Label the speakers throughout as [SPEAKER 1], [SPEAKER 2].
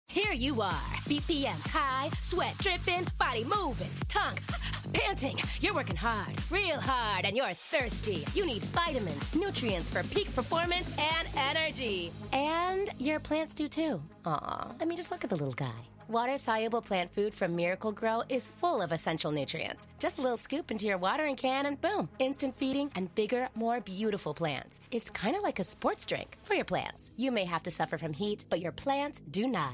[SPEAKER 1] Here you are, BPMs high, sweat dripping, body moving, tongue panting. You're working hard, real hard, and you're thirsty. You need vitamins, nutrients for peak performance and energy. And your plants do too. Aw, I mean, just look at the little guy. Water-soluble plant food from Miracle Grow is full of essential nutrients. Just a little scoop into your watering can and boom, instant feeding and bigger, more beautiful plants. It's kind of like a sports drink for your plants. You may have to suffer from heat, but your plants do not.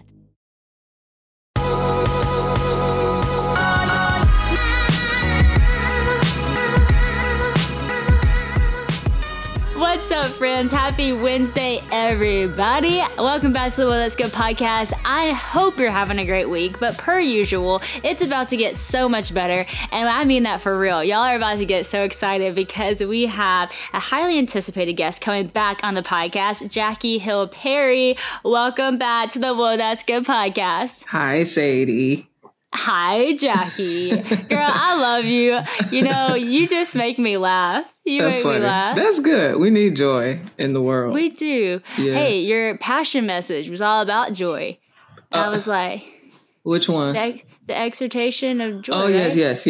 [SPEAKER 2] What's up, friends? Happy Wednesday, everybody. Welcome back to the Well Let's Go podcast. I hope you're having a great week, but per usual, it's about to get so much better, and I mean that for real. Y'all are about to get so excited because we have a highly anticipated guest coming back on the podcast, Jackie Hill Perry. Welcome back to the Well Let's Go podcast.
[SPEAKER 3] Hi, Sadie.
[SPEAKER 2] Hi, Jackie. Girl, I love you. You know, you just make me laugh.
[SPEAKER 3] That's funny. Me laugh. That's good. We need joy in the world.
[SPEAKER 2] We do. Yeah. Hey, your passion message was all about joy. And I was like...
[SPEAKER 3] Which one?
[SPEAKER 2] The exhortation of joy.
[SPEAKER 3] Oh,
[SPEAKER 2] right?
[SPEAKER 3] yes.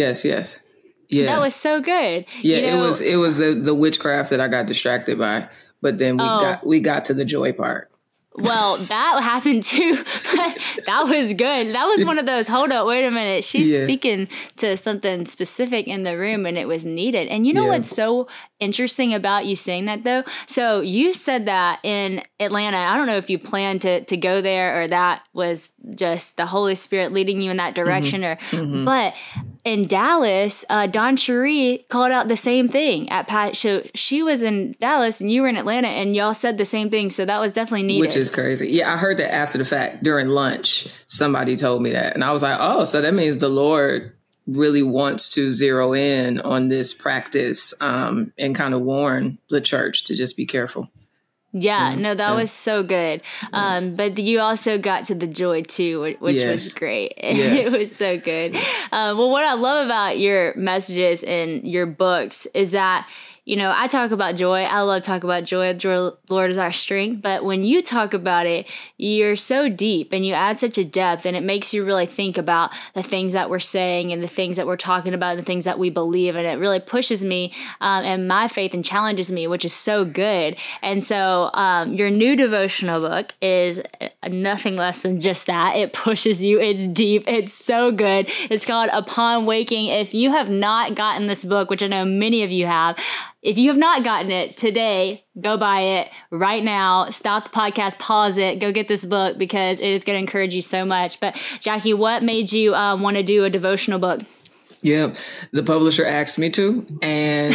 [SPEAKER 3] Yeah.
[SPEAKER 2] That was so good.
[SPEAKER 3] Yeah, you know, it was the witchcraft that I got distracted by. But then we got to the joy part.
[SPEAKER 2] Well, that happened too. That was good. That was one of those, hold up, wait a minute. She's speaking to something specific in the room and it was needed. And you know what's so interesting about you saying that though? So you said that in Atlanta. I don't know if you planned to go there or that was just the Holy Spirit leading you in that direction but in Dallas, Dawn Cherie called out the same thing at Pat. So she was in Dallas and you were in Atlanta and y'all said the same thing. So that was definitely needed.
[SPEAKER 3] Which is crazy. Yeah, I heard that after the fact during lunch. Somebody told me that. And I was like, oh, so that means the Lord really wants to zero in on this practice and kind of warn the church to just be careful.
[SPEAKER 2] Yeah, no, that was so good. But you also got to the joy too, which was great.
[SPEAKER 3] Yes.
[SPEAKER 2] It was so good. Well, what I love about your messages and your books is that, you know, I talk about joy. I love talk about joy. Joy, Lord, is our strength. But when you talk about it, you're so deep and you add such a depth and it makes you really think about the things that we're saying and the things that we're talking about and the things that we believe. And it really pushes me and my faith and challenges me, which is so good. And so your new devotional book is nothing less than just that. It pushes you. It's deep. It's so good. It's called Upon Waking. If you have not gotten this book, which I know many of you have, if you have not gotten it today, go buy it right now. Stop the podcast, pause it, go get this book because it is going to encourage you so much. But Jackie, what made you want to do a devotional book?
[SPEAKER 3] Yeah, the publisher asked me to, and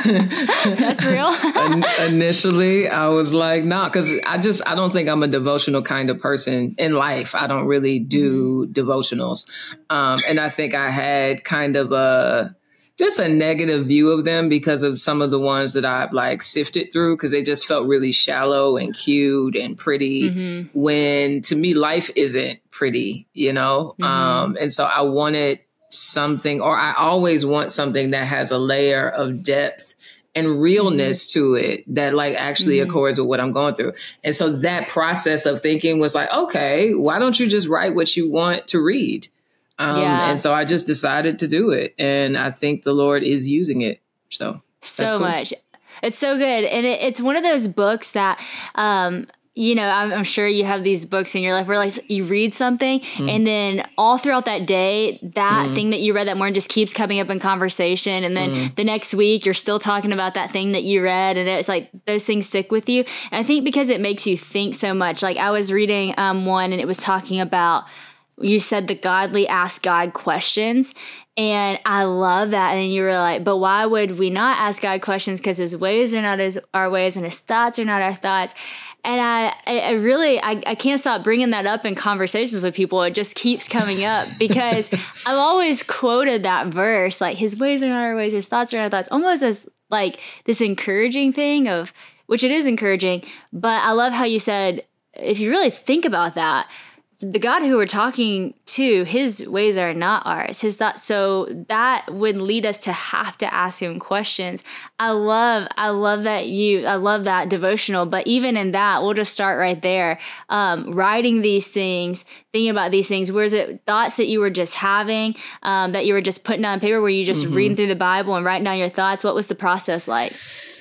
[SPEAKER 2] that's real.
[SPEAKER 3] Initially, I was like, nah, because I don't think I'm a devotional kind of person in life. I don't really do devotionals, and I think I had kind of just a negative view of them because of some of the ones that I've like sifted through because they just felt really shallow and cute and pretty when to me life isn't pretty, you know? And so I wanted something, or I always want something that has a layer of depth and realness to it that like actually accords with what I'm going through. And so that process of thinking was like, okay, why don't you just write what you want to read? And so I just decided to do it. And I think the Lord is using it. So cool.
[SPEAKER 2] Much. It's so good. And it's one of those books that, you know, I'm sure you have these books in your life where like you read something and then all throughout that day, that thing that you read that morning just keeps coming up in conversation. And then the next week you're still talking about that thing that you read. And it's like those things stick with you. And I think because it makes you think so much. Like I was reading one and it was talking about, you said the godly ask God questions. And I love that. And then you were like, but why would we not ask God questions? Because his ways are not our ways and his thoughts are not our thoughts. And I really can't stop bringing that up in conversations with people. It just keeps coming up because I've always quoted that verse, like his ways are not our ways, his thoughts are not our thoughts, almost as like this encouraging thing of, which it is encouraging. But I love how you said, if you really think about that, the God who we're talking to, his ways are not ours, his thoughts. So that would lead us to have to ask him questions. I love that devotional, but even in that, we'll just start right there. Writing these things, thinking about these things. Was it thoughts that you were just having, that you were just putting on paper? Were you just reading through the Bible and writing down your thoughts? What was the process like?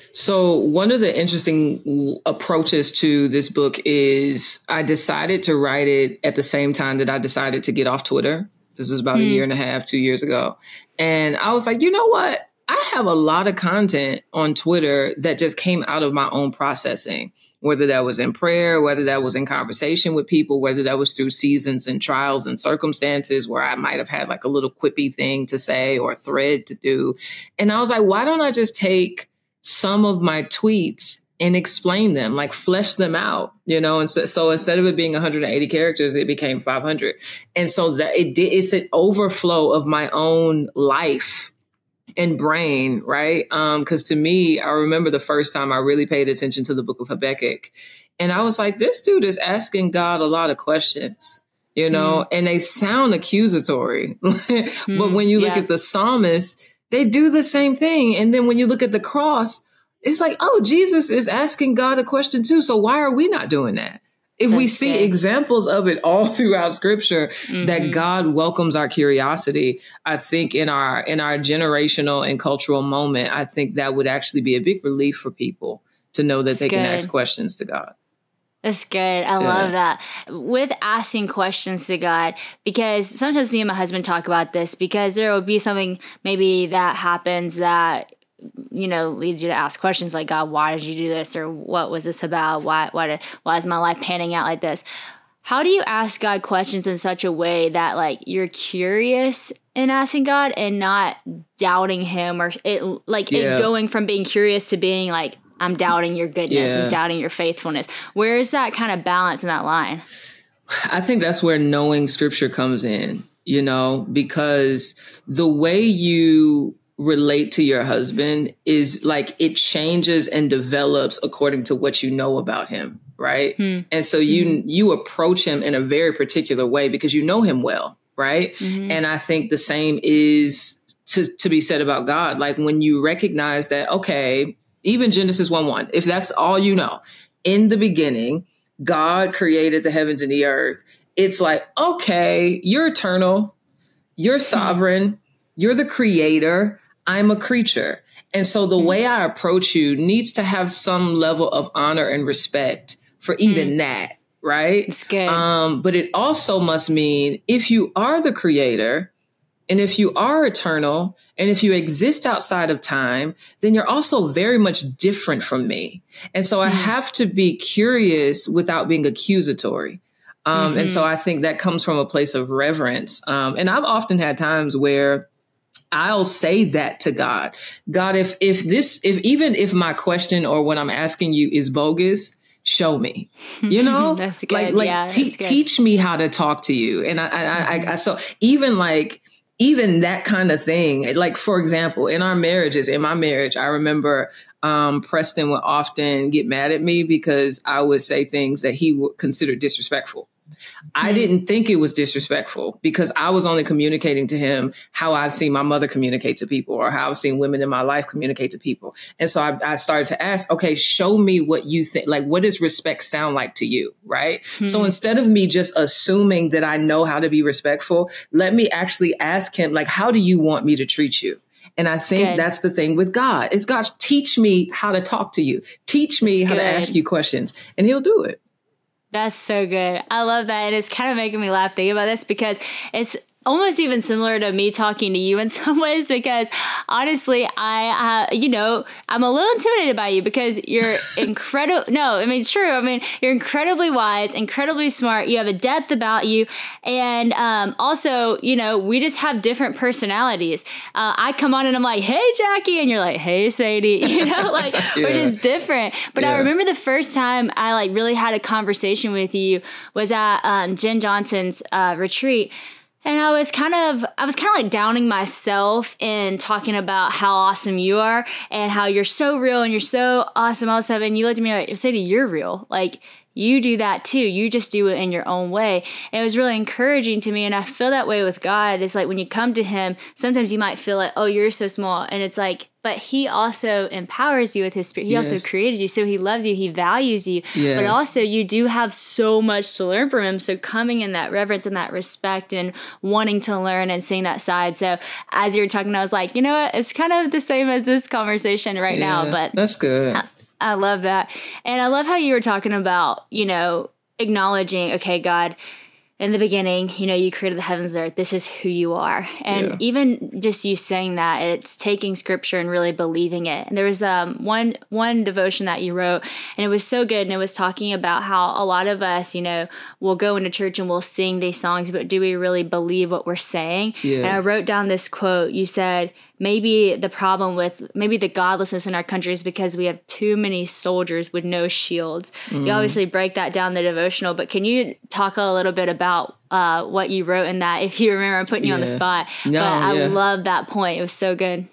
[SPEAKER 3] So one of the interesting approaches to this book is I decided to write it at the same time that I decided to get off Twitter. This was about a year and a half, 2 years ago. And I was like, you know what? I have a lot of content on Twitter that just came out of my own processing, whether that was in prayer, whether that was in conversation with people, whether that was through seasons and trials and circumstances where I might have had like a little quippy thing to say or a thread to do. And I was like, why don't I just take some of my tweets and explain them, like flesh them out, you know? And so instead of it being 180 characters, it became 500. And so that it's an overflow of my own life and brain, right? Because to me, I remember the first time I really paid attention to the book of Habakkuk. And I was like, this dude is asking God a lot of questions, you know, and they sound accusatory. But when you look at the psalmist, they do the same thing. And then when you look at the cross, it's like, oh, Jesus is asking God a question too. So why are we not doing that? If we see examples of it all throughout scripture, that God welcomes our curiosity, I think in our generational and cultural moment, I think that would actually be a big relief for people to know that they can ask questions to God.
[SPEAKER 2] That's good. I love that. With asking questions to God, because sometimes me and my husband talk about this, because there will be something maybe that happens that, you know, leads you to ask questions like, God, why did you do this? Or what was this about? Why is my life panning out like this? How do you ask God questions in such a way that like you're curious in asking God and not doubting him, or it going from being curious to being like, I'm doubting your goodness and doubting your faithfulness? Where is that kind of balance in that line?
[SPEAKER 3] I think that's where knowing scripture comes in, you know, because the way you relate to your husband is like it changes and develops according to what you know about him. Right. And so you approach him in a very particular way because you know him well. Right. And I think the same is to be said about God. Like when you recognize that, OK, even Genesis 1:1, if that's all you know, in the beginning, God created the heavens and the earth. It's like, OK, you're eternal. You're sovereign. You're the creator. I'm a creature. And so the way I approach you needs to have some level of honor and respect for even that. Right.
[SPEAKER 2] It's good.
[SPEAKER 3] But it also must mean if you are the creator and if you are eternal and if you exist outside of time, then you're also very much different from me. And so I have to be curious without being accusatory. And so I think that comes from a place of reverence. And I've often had times where I'll say that to God. God, if my question or what I'm asking you is bogus, show me, you know,
[SPEAKER 2] that's good.
[SPEAKER 3] Teach me how to talk to you. And I so even that kind of thing, like, for example, in my marriage, I remember Preston would often get mad at me because I would say things that he would consider disrespectful. I didn't think it was disrespectful because I was only communicating to him how I've seen my mother communicate to people or how I've seen women in my life communicate to people. And so I started to ask, okay, show me what you think, like, what does respect sound like to you? Right. So instead of me just assuming that I know how to be respectful, let me actually ask him, like, how do you want me to treat you? And I think that's the thing with God is, God, teach me how to talk to you. Teach me how to ask you questions, and he'll do it.
[SPEAKER 2] That's so good. I love that. And it's kind of making me laugh thinking about this because it's almost even similar to me talking to you in some ways, because honestly, I'm a little intimidated by you because you're incredible. No, I mean, it's true. I mean, you're incredibly wise, incredibly smart. You have a depth about you. And also, you know, we just have different personalities. I come on and I'm like, hey, Jackie. And you're like, hey, Sadie, you know, like we're just different. But I remember the first time I like really had a conversation with you was at Jen Johnson's retreat. And I was kind of like downing myself in talking about how awesome you are and how you're so real and you're so awesome. All of a sudden, you looked at me like, Sadie, you're real. Like, you do that too. You just do it in your own way. And it was really encouraging to me. And I feel that way with God. It's like when you come to him, sometimes you might feel like, oh, you're so small. And it's like, but he also empowers you with his spirit. He also created you. So he loves you. He values you. But also you do have so much to learn from him. So coming in that reverence and that respect and wanting to learn and seeing that side. So as you were talking, I was like, you know what? It's kind of the same as this conversation right now. But
[SPEAKER 3] that's good.
[SPEAKER 2] I love that. And I love how you were talking about, acknowledging, okay, God, in the beginning, you created the heavens and earth. This is who you are. And even just you saying that, it's taking scripture and really believing it. And there was one devotion that you wrote, and it was so good. And it was talking about how a lot of us, will go into church and we'll sing these songs, but do we really believe what we're saying? Yeah. And I wrote down this quote. You said, maybe the problem with the godlessness in our country is because we have too many soldiers with no shields. You obviously break that down in the devotional, but can you talk a little bit about what you wrote in that, if you remember? I'm putting you on the spot. No, but I love that point. It was so good.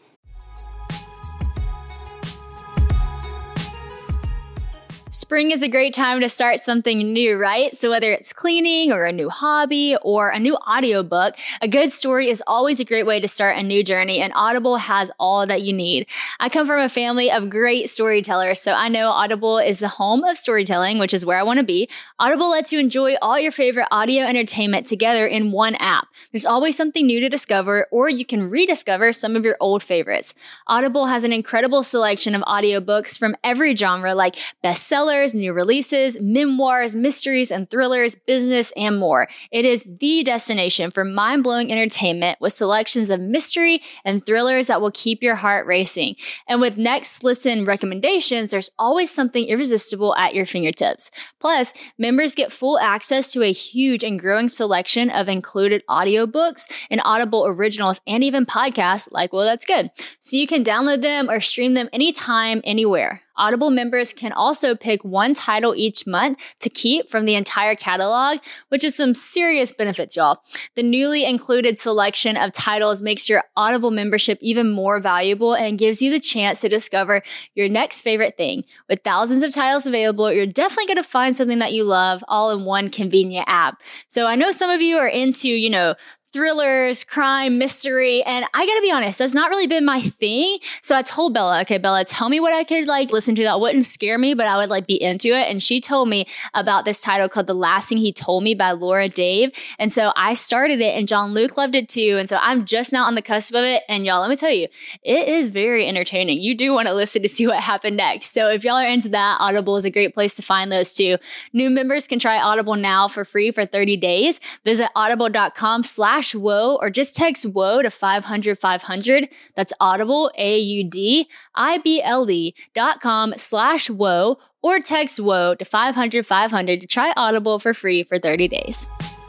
[SPEAKER 2] Spring is a great time to start something new, right? So whether it's cleaning or a new hobby or a new audiobook, a good story is always a great way to start a new journey, and Audible has all that you need. I come from a family of great storytellers, so I know Audible is the home of storytelling, which is where I want to be. Audible lets you enjoy all your favorite audio entertainment together in one app. There's always something new to discover, or you can rediscover some of your old favorites. Audible has an incredible selection of audiobooks from every genre, like bestsellers, new releases, memoirs, mysteries and thrillers, business, and more. It is the destination for mind-blowing entertainment with selections of mystery and thrillers that will keep your heart racing. And with Next Listen recommendations, there's always something irresistible at your fingertips. Plus, members get full access to a huge and growing selection of included audiobooks and Audible originals and even podcasts like Well, That's Good. So you can download them or stream them anytime, anywhere. Audible members can also pick one title each month to keep from the entire catalog, which is some serious benefits, y'all. The newly included selection of titles makes your Audible membership even more valuable and gives you the chance to discover your next favorite thing. With thousands of titles available, you're definitely going to find something that you love all in one convenient app. So I know some of you are into, thrillers, crime, mystery, and I gotta be honest, that's not really been my thing. So I told Bella, okay, Bella, tell me what I could listen to that wouldn't scare me, but I would be into it. And she told me about this title called The Last Thing He Told Me by Laura Dave. And so I started it, and John Luke loved it too. And so I'm just now on the cusp of it. And y'all, let me tell you, it is very entertaining. You do want to listen to see what happened next. So if y'all are into that, Audible is a great place to find those too. New members can try Audible now for free for 30 days. Visit audible.com/WOA or just text WOA to 500-500. That's Audible, AUDIBLE.com/WOA or text WOA to 500-500 to try Audible for free for 30 days.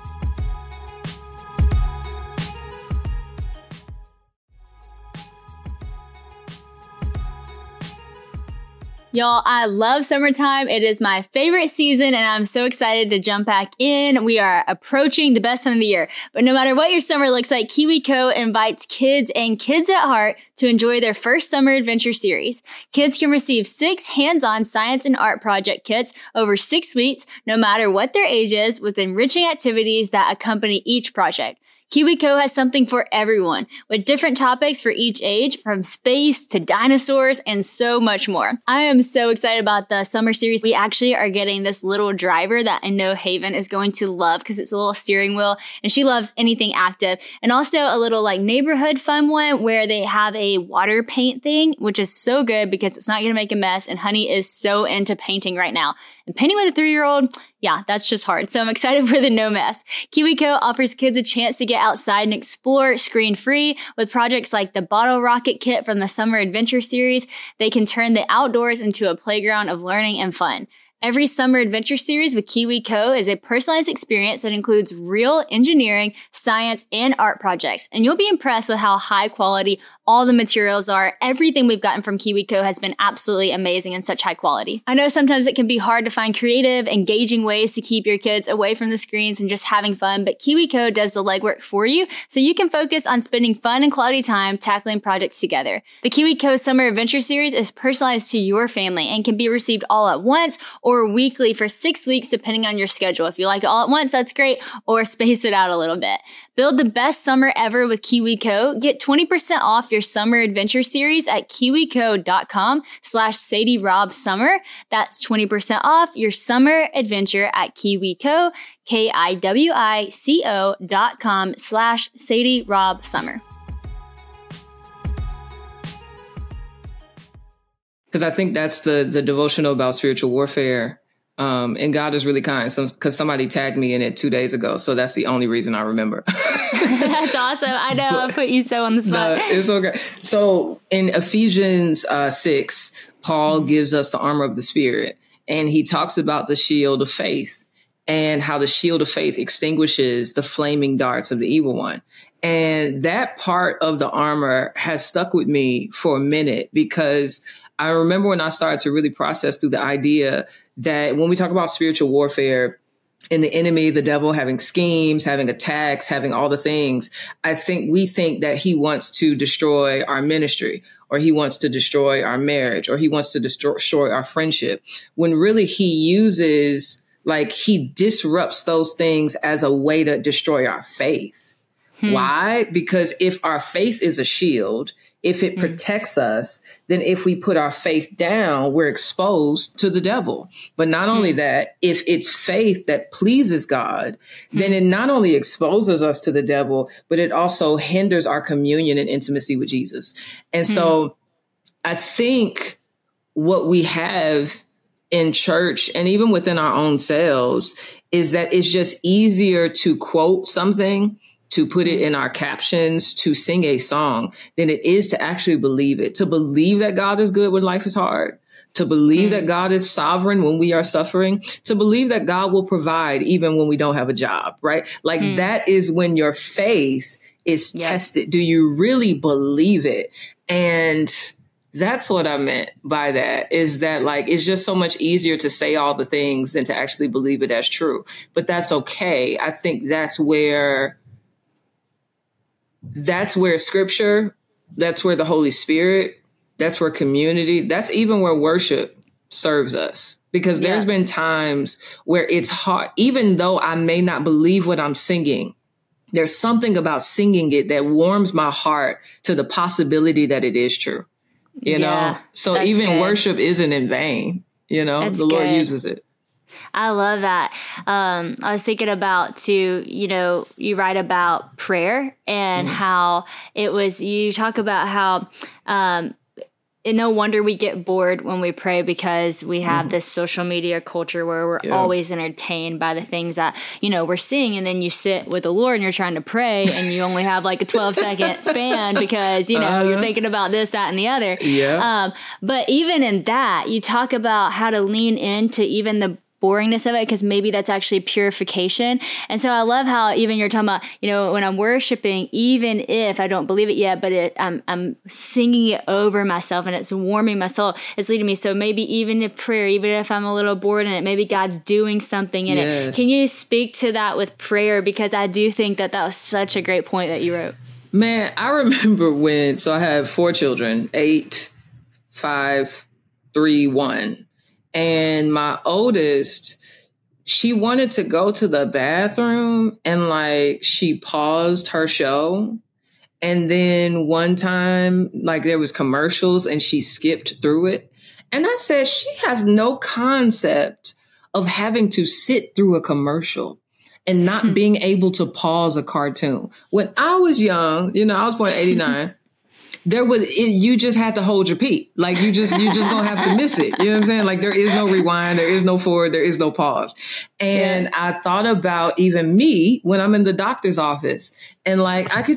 [SPEAKER 2] Y'all, I love summertime. It is my favorite season, and I'm so excited to jump back in. We are approaching the best time of the year. But no matter what your summer looks like, KiwiCo invites kids and kids at heart to enjoy their first summer adventure series. Kids can receive 6 hands-on science and art project kits over 6 weeks, no matter what their age is, with enriching activities that accompany each project. KiwiCo has something for everyone, with different topics for each age, from space to dinosaurs and so much more. I am so excited about the summer series. We actually are getting this little driver that I know Haven is going to love because it's a little steering wheel and she loves anything active. And also a little neighborhood fun one where they have a water paint thing, which is so good because it's not going to make a mess. And Honey is so into painting right now. And painting with a 3-year-old, yeah, that's just hard. So I'm excited for the no mess. KiwiCo offers kids a chance to get outside and explore screen-free with projects like the Bottle Rocket Kit from the Summer Adventure Series. They can turn the outdoors into a playground of learning and fun. Every summer adventure series with KiwiCo is a personalized experience that includes real engineering, science, and art projects. And you'll be impressed with how high quality all the materials are. Everything we've gotten from KiwiCo has been absolutely amazing and such high quality. I know sometimes it can be hard to find creative, engaging ways to keep your kids away from the screens and just having fun, but KiwiCo does the legwork for you so you can focus on spending fun and quality time tackling projects together. The KiwiCo Summer Adventure Series is personalized to your family and can be received all at once or weekly for 6 weeks, depending on your schedule. If you like it all at once, that's great, or space it out a little bit. Build the best summer ever with KiwiCo. Get 20% off your summer adventure series at kiwico.com/SadieRobSummer. That's 20% off your summer adventure at KiwiCo, KIWICO.com/SadieRobSummer.
[SPEAKER 3] Because I think that's the devotional about spiritual warfare. And God is really kind. So, because somebody tagged me in it 2 days ago. So that's the only reason I remember.
[SPEAKER 2] That's awesome. I know. I put you so on the spot.
[SPEAKER 3] It's okay. So in Ephesians 6, Paul gives us the armor of the Spirit. And he talks about the shield of faith and how the shield of faith extinguishes the flaming darts of the evil one. And that part of the armor has stuck with me for a minute, because I remember when I started to really process through the idea that when we talk about spiritual warfare and the enemy, the devil having schemes, having attacks, having all the things, I think we think that he wants to destroy our ministry, or he wants to destroy our marriage, or he wants to destroy our friendship, when really he uses, like, he disrupts those things as a way to destroy our faith. Why? Because if our faith is a shield, if it protects us, then if we put our faith down, we're exposed to the devil. But not only that, if it's faith that pleases God, then it not only exposes us to the devil, but it also hinders our communion and intimacy with Jesus. And so I think what we have in church and even within our own selves is that it's just easier to quote something, to put it in our captions, to sing a song, than it is to actually believe it, to believe that God is good when life is hard, to believe that God is sovereign when we are suffering, to believe that God will provide even when we don't have a job, right? Like that is when your faith is tested. Do you really believe it? And that's what I meant by that, is that, like, it's just so much easier to say all the things than to actually believe it as true. But that's okay. I think that's where scripture, that's where the Holy Spirit, that's where community, that's even where worship serves us. Because there's been times where it's hard, even though I may not believe what I'm singing, there's something about singing it that warms my heart to the possibility that it is true, you know? So even good. Worship isn't in vain, you know, that's the Lord uses it.
[SPEAKER 2] I love that. I was thinking about too, you know, you write about prayer and how it was, you talk about how, and no wonder we get bored when we pray, because we have this social media culture where we're always entertained by the things that, you know, we're seeing. And then you sit with the Lord and you're trying to pray and you only have like a 12-second span because, you know, you're thinking about this, that, and the other. But even in that, you talk about how to lean into even the boringness of it, because maybe that's actually purification. And so I love how even you're talking about, you know, when I'm worshiping, even if I don't believe it yet, but I'm singing it over myself and it's warming my soul, it's leading me. So maybe even in prayer, even if I'm a little bored in it, maybe God's doing something in it. Can you speak to that with prayer? Because I do think that was such a great point that you wrote.
[SPEAKER 3] Man, I remember so I have 4 children, 8, 5, 3, 1. And my oldest, she wanted to go to the bathroom and like she paused her show. And then one time, like there was commercials and she skipped through it. And I said, she has no concept of having to sit through a commercial and not being able to pause a cartoon. When I was young, you know, I was born in 89. You just had to hold your pee. Like you just gonna have to miss it. You know what I'm saying? Like there is no rewind, there is no forward, there is no pause. And I thought about even me when I'm in the doctor's office and like, I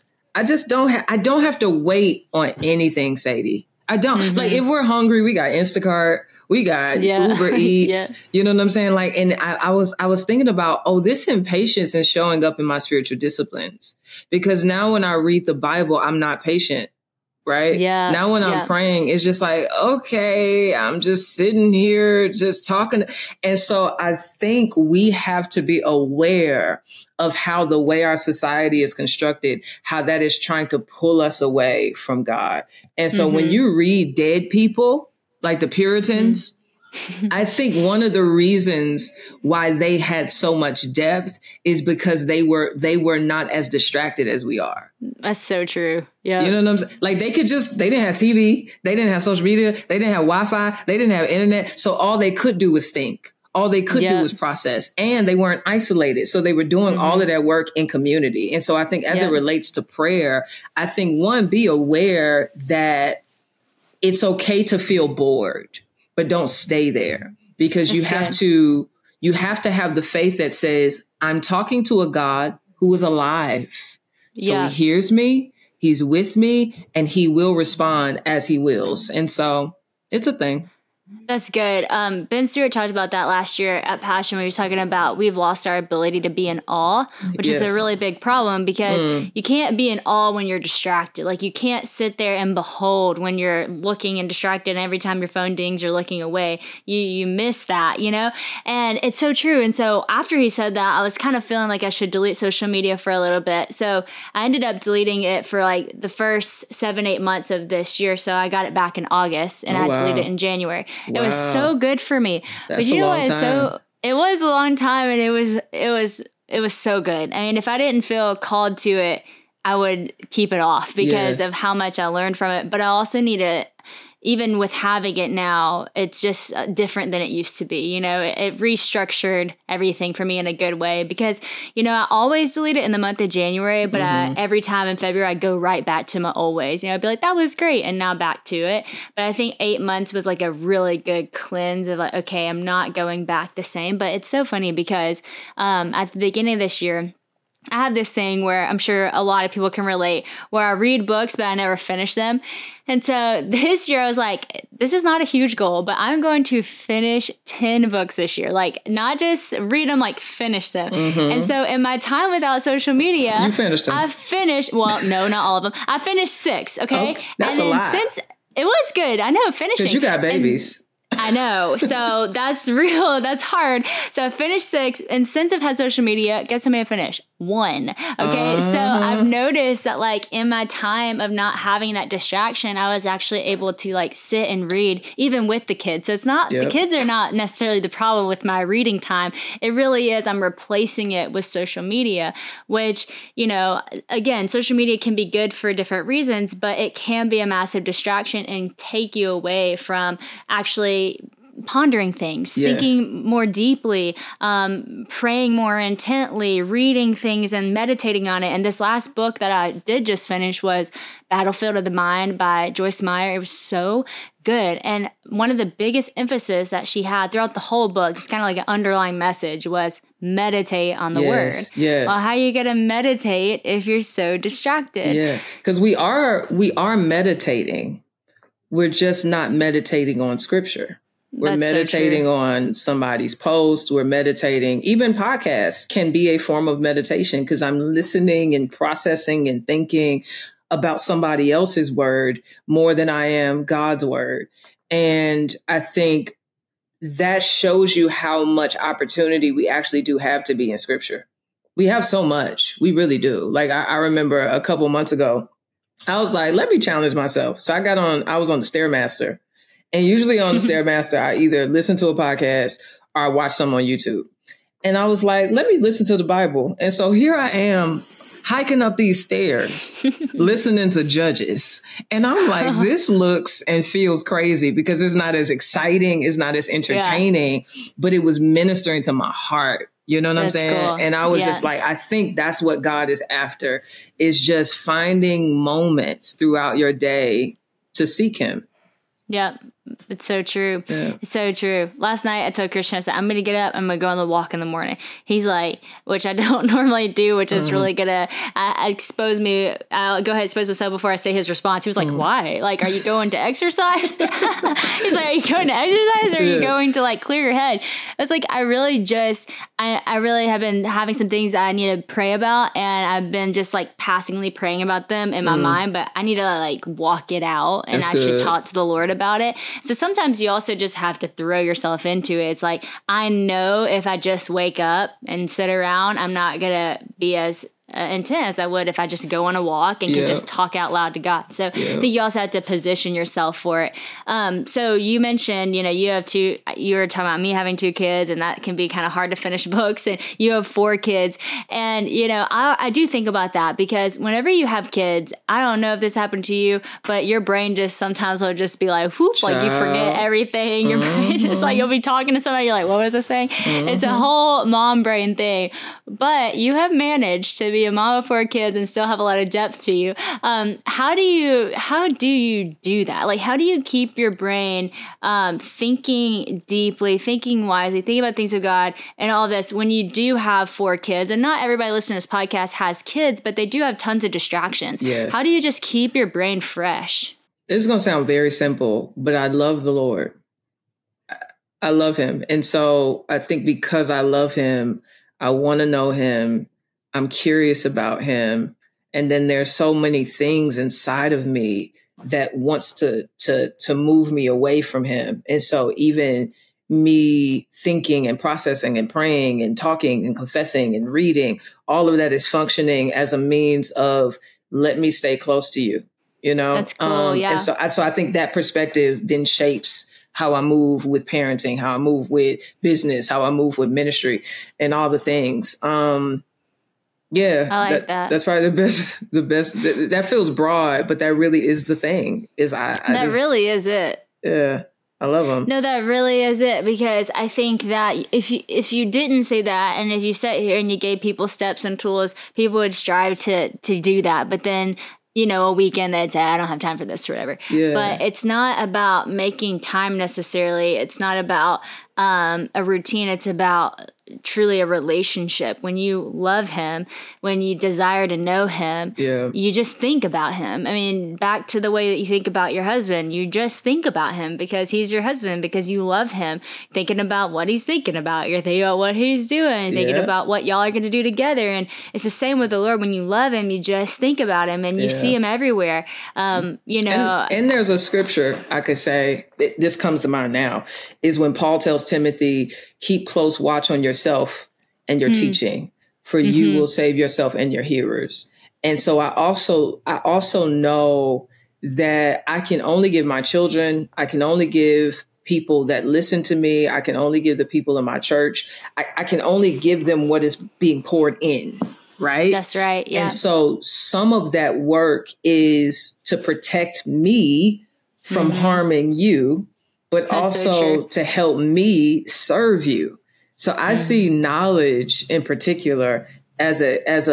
[SPEAKER 3] don't have to wait on anything, Sadie. I don't. Like if we're hungry, we got Instacart, we got Uber Eats, you know what I'm saying? Like, and I was thinking about, this impatience is showing up in my spiritual disciplines, because now when I read the Bible, I'm not patient. Right. Yeah. Now when I'm praying, it's just like, okay, I'm just sitting here, just talking. And so I think we have to be aware of how the way our society is constructed, how that is trying to pull us away from God. And so when you read dead people, like the Puritans, I think one of the reasons why they had so much depth is because they were not as distracted as we are.
[SPEAKER 2] That's so true. Yeah.
[SPEAKER 3] You know what I'm saying? Like they didn't have TV. They didn't have social media. They didn't have Wi-Fi. They didn't have internet. So all they could do was think. All they could do was process, and they weren't isolated. So they were doing all of that work in community. And so I think as it relates to prayer, I think one, be aware that it's okay to feel bored, but don't stay there, because you have to have the faith that says, I'm talking to a God who is alive. So he hears me, he's with me, and he will respond as he wills. And so it's a thing.
[SPEAKER 2] That's good. Ben Stewart talked about that last year at Passion. We were talking about we've lost our ability to be in awe, which is a really big problem, because you can't be in awe when you're distracted. Like you can't sit there and behold when you're looking and distracted, and every time your phone dings, you're looking away. You miss that, you know? And it's so true. And so after he said that, I was kind of feeling like I should delete social media for a little bit. So I ended up deleting it for like the first 7-8 months of this year. So I got it back in August, and I had deleted it in January. Wow. It was so good for me.
[SPEAKER 3] That's
[SPEAKER 2] but you know what?
[SPEAKER 3] So
[SPEAKER 2] it was a long time, and it was so good. I mean, if I didn't feel called to it, I would keep it off because of how much I learned from it. But I also need to, even with having it now, it's just different than it used to be. You know, it restructured everything for me in a good way, because, you know, I always delete it in the month of January, but every time in February, I go right back to my old ways. You know, I'd be like, that was great. And now back to it. But I think 8 months was like a really good cleanse of like, okay, I'm not going back the same. But it's so funny because at the beginning of this year, I have this thing where I'm sure a lot of people can relate, where I read books, but I never finish them. And so this year I was like, this is not a huge goal, but I'm going to finish 10 books this year. Like not just read them, like finish them. And so in my time without social media,
[SPEAKER 3] you finished them.
[SPEAKER 2] I finished, well, no, not all of them. I finished 6. Okay.
[SPEAKER 3] That's a lot.
[SPEAKER 2] Since it was good. I know, finishing.
[SPEAKER 3] Because you got babies.
[SPEAKER 2] I know. So that's real. That's hard. So I finished 6. And since I've had social media, guess how many I finished? 1. Okay. So I've noticed that like in my time of not having that distraction, I was actually able to like sit and read even with the kids. So it's not, the kids are not necessarily the problem with my reading time. It really is, I'm replacing it with social media, which, you know, again, social media can be good for different reasons, but it can be a massive distraction and take you away from actually pondering things, thinking more deeply, praying more intently, reading things and meditating on it. And this last book that I did just finish was Battlefield of the Mind by Joyce Meyer. It was so good. And one of the biggest emphasis that she had throughout the whole book, just kind of like an underlying message, was meditate on the word.
[SPEAKER 3] Yes.
[SPEAKER 2] Well, how are you going to meditate if you're so distracted?
[SPEAKER 3] Yeah, because we are meditating. We're just not meditating on scripture. We're meditating on somebody's post. We're meditating. Even podcasts can be a form of meditation, because I'm listening and processing and thinking about somebody else's word more than I am God's word. And I think that shows you how much opportunity we actually do have to be in scripture. We have so much. We really do. Like I remember a couple months ago, I was like, let me challenge myself. So I was on the Stairmaster. And usually on the Stairmaster, I either listen to a podcast or I watch some on YouTube. And I was like, let me listen to the Bible. And so here I am hiking up these stairs, listening to Judges. And I'm like, this looks and feels crazy, because it's not as exciting, it's not as entertaining, but it was ministering to my heart. You know what I'm saying? Cool. And I was just like, I think that's what God is after, is just finding moments throughout your day to seek him.
[SPEAKER 2] Yeah, it's so true.
[SPEAKER 3] Yeah.
[SPEAKER 2] It's so true. Last night I told Christian, I said, I'm going to get up, I'm going to go on the walk in the morning. He's like, which I don't normally do, which is really going to expose me. I'll go ahead and expose myself before I say his response. He was like, why? Like, are you going to exercise? He's like, are you going to exercise, or are you going to like clear your head? It's like, I really have been having some things that I need to pray about, and I've been just like passingly praying about them in my mind, but I need to like walk it out and actually talk to the Lord about it. So sometimes you also just have to throw yourself into it. It's like, I know if I just wake up and sit around, I'm not going to be as intent as I would if I just go on a walk and can just talk out loud to God. So I think you also have to position yourself for it. So you mentioned, you were talking about me having 2 kids, and that can be kind of hard to finish books, and you have 4 kids. And, I do think about that, because whenever you have kids, I don't know if this happened to you, but your brain just sometimes will just be like, whoop, like you forget everything. Your brain is like, you'll be talking to somebody, you're like, what was I saying? It's a whole mom brain thing. But you have managed to be a mom of 4 kids and still have a lot of depth to you. How do you do that? Like, how do you keep your brain thinking deeply, thinking wisely, thinking about things of God and all this when you do have 4 kids? And not everybody listening to this podcast has kids, but they do have tons of distractions.
[SPEAKER 3] Yes.
[SPEAKER 2] How do you just keep your brain fresh?
[SPEAKER 3] This is going to sound very simple, but I love the Lord. I love him. And so I think because I love him, I want to know him. I'm curious about him. And then there's so many things inside of me that wants to move me away from him. And so even me thinking and processing and praying and talking and confessing and reading, all of that is functioning as a means of, let me stay close to you, That's cool, yeah. And so I think that perspective then shapes how I move with parenting, how I move with business, how I move with ministry and all the things. Yeah,
[SPEAKER 2] I like that.
[SPEAKER 3] That's probably the best. That feels broad, but that really is the thing.
[SPEAKER 2] Really is it.
[SPEAKER 3] Yeah, I love them.
[SPEAKER 2] No, that really is it, because I think that if you didn't say that, and if you sat here and you gave people steps and tools, people would strive to do that. But then, a weekend they'd say, I don't have time for this or whatever. Yeah. But it's not about making time necessarily. It's not about a routine. It's about truly a relationship. When you love him, when you desire to know him, you just think about him. I mean, back to the way that you think about your husband, you just think about him because he's your husband, because you love him, thinking about what he's thinking about. You're thinking about what he's doing, thinking about what y'all are going to do together. And it's the same with the Lord. When you love him, you just think about him and you see him everywhere. And
[SPEAKER 3] there's a scripture I could say, this comes to mind now, is when Paul tells Timothy, keep close watch on yourself and your teaching, for you will save yourself and your hearers. And so I also know that I can only give my children, I can only give people that listen to me, I can only give the people in my church, I can only give them what is being poured in. Right?
[SPEAKER 2] That's right. Yeah.
[SPEAKER 3] And so some of that work is to protect me from harming you, but That's also to help me serve you. So I see knowledge in particular as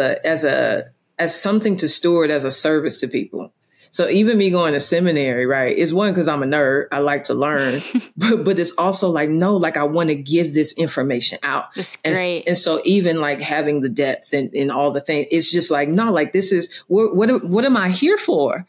[SPEAKER 3] something to steward as a service to people. So even me going to seminary, right, is one, because I'm a nerd. I like to learn, but it's also like, no, like I want to give this information out.
[SPEAKER 2] That's great.
[SPEAKER 3] And so even like having the depth and all the things, it's just like, no, like this is, what am I here for?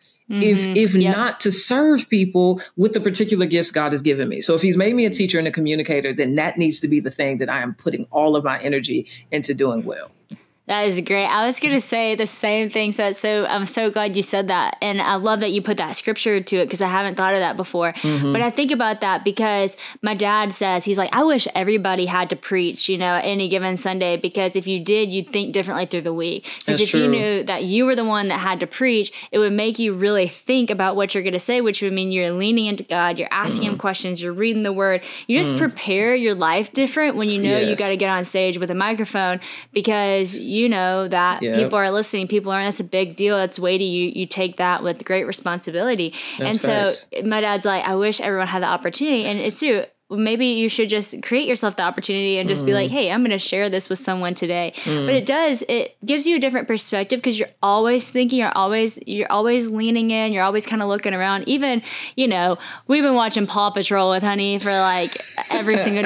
[SPEAKER 3] If not to serve people with the particular gifts God has given me. So if he's made me a teacher and a communicator, then that needs to be the thing that I am putting all of my energy into doing well.
[SPEAKER 2] That is great. I was going to say the same thing. So I'm so glad you said that. And I love that you put that scripture to it, because I haven't thought of that before. But I think about that because my dad says, he's like, I wish everybody had to preach, any given Sunday, because if you did, you'd think differently through the week. Because if you knew that you were the one that had to preach, it would make you really think about what you're going to say, which would mean you're leaning into God, you're asking him questions, you're reading the word. You just prepare your life different when you know you got to get on stage with a microphone, because that people are listening, people aren't, that's a big deal, that's weighty, you take that with great responsibility. That's facts. So my dad's like, I wish everyone had the opportunity, and it's true. Maybe you should just create yourself the opportunity and just be like, hey, I'm going to share this with someone today. But it gives you a different perspective, because you're always thinking, you're always leaning in, you're always kind of looking around. Even, we've been watching Paw Patrol with Honey for like every single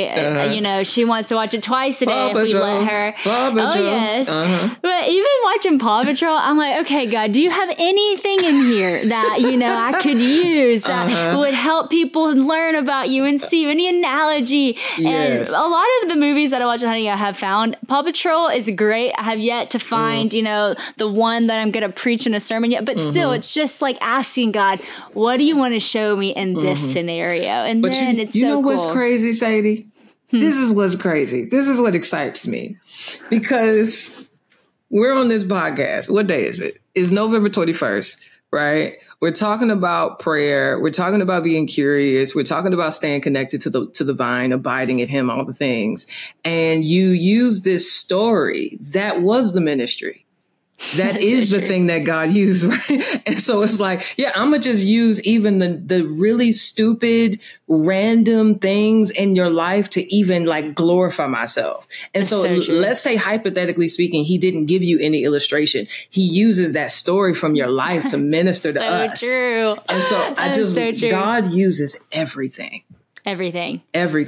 [SPEAKER 2] day. She wants to watch it twice a day if we let her.
[SPEAKER 3] Paw Patrol.
[SPEAKER 2] Oh, yes. But even watching Paw Patrol, I'm like, okay, God, do you have anything in here that, I could use that would help people learn about you and see any analogy? Yes. And a lot of the movies that I watch with Honey, I have found Paw Patrol is great. I have yet to find, the one that I'm going to preach in a sermon yet, but still, it's just like asking God, what do you want to show me in this scenario? And but then it's so cool. You know
[SPEAKER 3] what's crazy, Sadie? This is what's crazy. This is what excites me, because we're on this podcast. What day is it? It's November 21st, right? We're talking about prayer. We're talking about being curious. We're talking about staying connected to the vine, abiding in him, all the things. And you use this story that was the ministry. That is the thing that God used, right? And so it's like, yeah, I'm going to just use even the really stupid, random things in your life to even like glorify myself. And so let's say, hypothetically speaking, he didn't give you any illustration. He uses that story from your life to minister to us.
[SPEAKER 2] True.
[SPEAKER 3] And so God uses everything.
[SPEAKER 2] Everything.